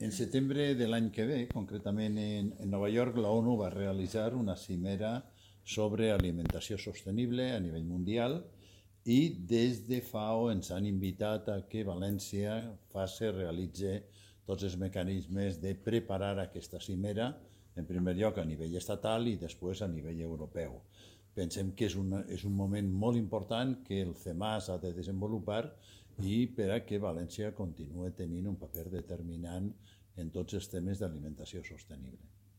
En setembre de l'any que ve, concretament en Nova York, la ONU va realitzar una cimera sobre alimentació sostenible a nivell mundial i des de FAO ens han invitat a que València realitzi tots els mecanismes de preparar aquesta cimera, en primer lloc a nivell estatal i després a nivell europeu. Pensem que és un moment molt important que el CEMAS ha de desenvolupar i per a que València continuï tenint un paper determinant en tots els temes d'alimentació sostenible.